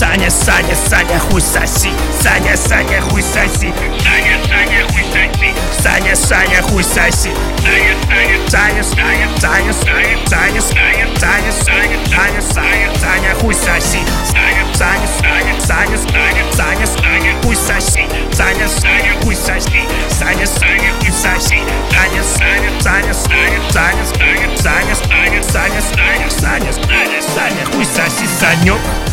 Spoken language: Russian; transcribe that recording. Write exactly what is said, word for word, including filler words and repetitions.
Саня, Саня, Саня, хуй соси. Саня, Саня, хуй соси. Саня, Саня, хуй соси. Саня, Саня, хуй соси. Саня, Саня, Саня, Саня, Саня, Саня, Саня, Саня, Саня, Саня, Саня, Саня, хуй соси. Саня, Саня, Саня, Саня, Саня, Саня, Саня, хуй соси. Саня, Саня, хуй соси. Саня, Саня, хуй соси. Саня, Саня, Саня, Саня, Саня, Саня, Саня, Саня, Саня, Саня, Саня, Саня, Саня, хуй соси, Санек.